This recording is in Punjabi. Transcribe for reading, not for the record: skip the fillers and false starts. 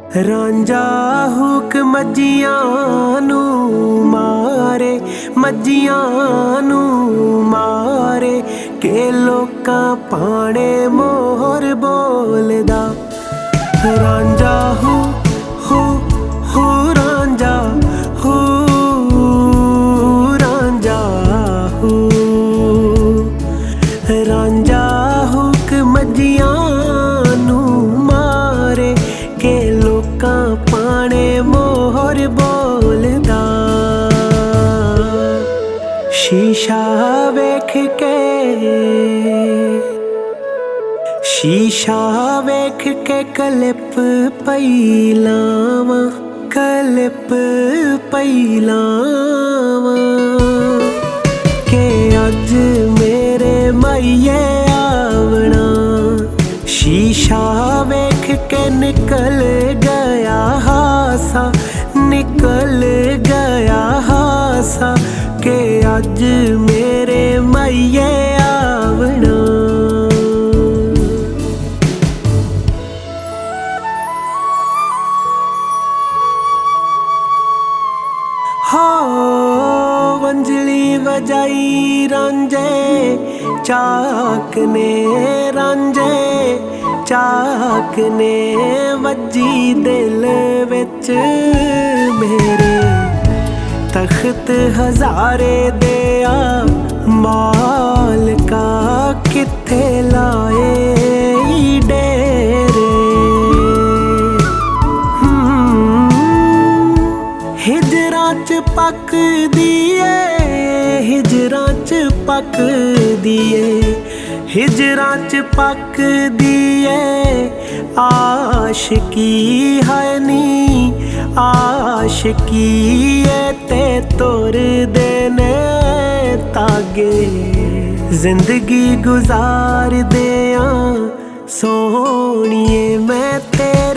ਰਾਂਝਾ ਹੁਕ ਮੱਝੀਆਂ ਨੂੰ ਮਾਰੇ, ਮੱਝੀਆਂ ਨੂੰ ਮਾਰੇ ਕਿ ਲੋਕਾਂ ਪਾਣੇ ਮੋਹਰ ਬੋਲਦਾ। ਰਾਂਝਾ ਹੂ ਰਾਂਝਾ ਹੂ, ਰਾਂਝਾ ਹੂ। ਰਾਂਝਾ ਹੁਕ ਮੱਝੀਆਂ ਨੂੰ ਮਾਰੇ ਕਿ ਲੋਕਾਂ ਪਾਣੇ ਮੋਹਰ ਬੋਲਦਾ। ਸ਼ੀਸ਼ਾ ਵੇਖ ਕੇ, ਸ਼ੀਸ਼ਾ ਵੇਖ ਕੇ ਕਲਿੱਪ ਪਈ ਲਾਵਾਂ, ਕਲਿੱਪ ਪਈ ਲਾਵਾਂ ਕਿ ਅੱਜ ਮੇਰੇ ਮਾਈਏ ਆਵਣਾ। ਸ਼ੀਸ਼ਾ ਵੇਖ ਕੇ ਨਿਕਲ ਗਿਆ ਹਾਸਾ, ਨਿਕਲ ਗਿਆ ਹਾਸਾ ਕਿ ਅੱਜ ਮੇਰੇ ਮਾਈਏ ਆਵਣਾ। ਹੋ ਵੰਜਲੀ ਵਜਾਈ ਰਾਂਝੇ ਚਾਕ ਨੇ, ਰਾਂਝੇ ਚਾਕ ਨੇ ਵੱਜੀ ਦਿਲ ਵਿੱਚ ਮੇਰੇ। ਤਖਤ ਹਜ਼ਾਰੇ ਦੇ ਆ ਮਾਲਕਾ ਕਿੱਥੇ ਲਾਏ ਡੇਰੇ। ਹਿਜਰਾਂ ਚ ਪੱਕਦੀ ਏ, ਹਿਜਰਾਂ ਚ ਪੱਕਦੀ ਏ, ਹਿਜਰਾਂ ਚ ਪੱਕਦੀ ਏ ਆਸ਼ਕੀ ਹੈ ਨੀ, ਆਸ਼ਕੀ ਏ ਤੇ ਤੁਰਦੇ ਨੇ ਤਾਗੇ। ਜ਼ਿੰਦਗੀ ਗੁਜ਼ਾਰਦੇ ਆਂ ਸੋਹਣੀਏ ਮੈਂ ਤੇ